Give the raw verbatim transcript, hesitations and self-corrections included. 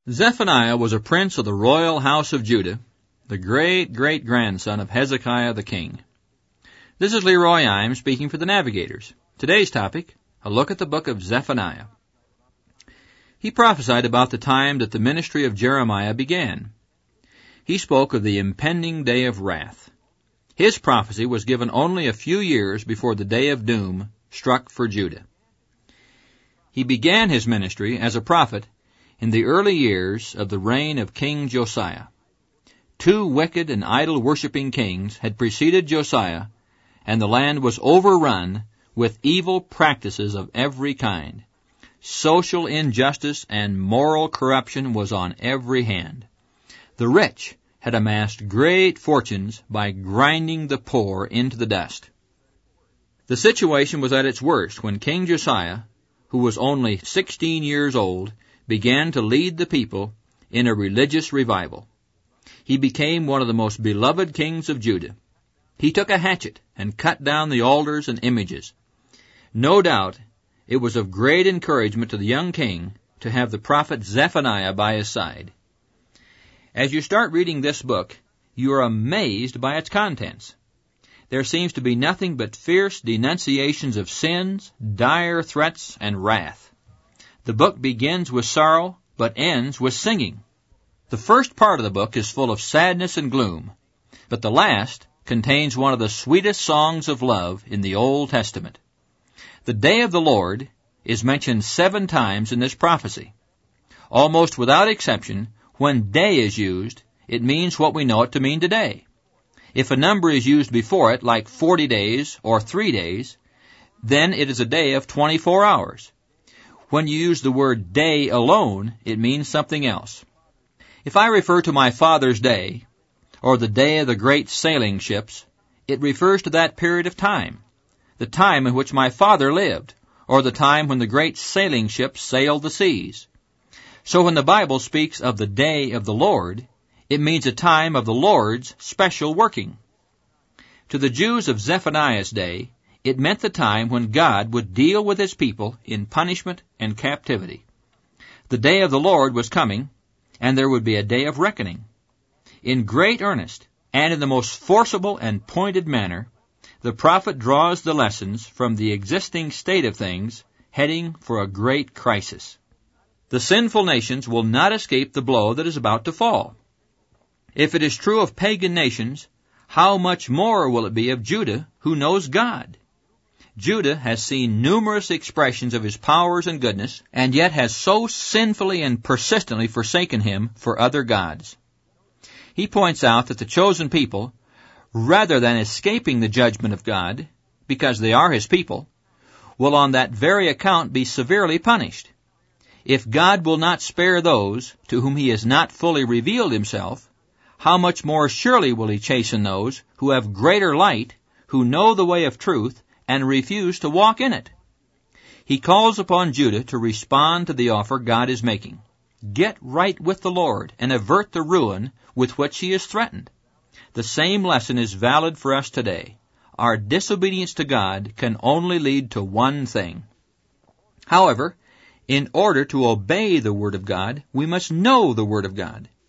Zephaniah was a prince of the royal house of Judah, the great-great-grandson of Hezekiah the king. This is Leroy Imes speaking for the Navigators. Today's topic, a look at the book of Zephaniah. He prophesied about the time that the ministry of Jeremiah began. He spoke of the impending day of wrath. His prophecy was given only a few years before the day of doom struck for Judah. He began his ministry as a prophet in the early years of the reign of King Josiah. Two wicked and idol-worshipping kings had preceded Josiah, and the land was overrun with evil practices of every kind. Social injustice and moral corruption was on every hand. The rich had amassed great fortunes by grinding the poor into the dust. The situation was at its worst when King Josiah, who was only sixteen years old, began to lead the people in a religious revival. He became one of the most beloved kings of Judah. He took a hatchet and cut down the altars and images. No doubt it was of great encouragement to the young king to have the prophet Zephaniah by his side. As you start reading this book, you are amazed by its contents. There seems to be nothing but fierce denunciations of sins, dire threats, and wrath. The book begins with sorrow, but ends with singing. The first part of the book is full of sadness and gloom, but the last contains one of the sweetest songs of love in the Old Testament. The day of the Lord is mentioned seven times in this prophecy. Almost without exception, when day is used, it means what we know it to mean today. If a number is used before it, like forty days or three days, then it is a day of twenty-four hours. When you use the word day alone, it means something else. If I refer to my father's day, or the day of the great sailing ships, it refers to that period of time, the time in which my father lived, or the time when the great sailing ships sailed the seas. So when the Bible speaks of the day of the Lord, it means a time of the Lord's special working. To the Jews of Zephaniah's day, it meant the time when God would deal with his people in punishment and captivity. The day of the Lord was coming, and there would be a day of reckoning. In great earnest, and in the most forcible and pointed manner, the prophet draws the lessons from the existing state of things, heading for a great crisis. The sinful nations will not escape the blow that is about to fall. If it is true of pagan nations, how much more will it be of Judah, who knows God? Judah has seen numerous expressions of his powers and goodness, and yet has so sinfully and persistently forsaken him for other gods. He points out that the chosen people, rather than escaping the judgment of God, because they are his people, will on that very account be severely punished. If God will not spare those to whom he has not fully revealed himself, how much more surely will he chasten those who have greater light, who know the way of truth, and refuse to walk in it. He calls upon Judah to respond to the offer God is making. Get right with the Lord and avert the ruin with which he is threatened. The same lesson is valid for us today. Our disobedience to God can only lead to one thing. However, in order to obey the Word of God, we must know the Word of God.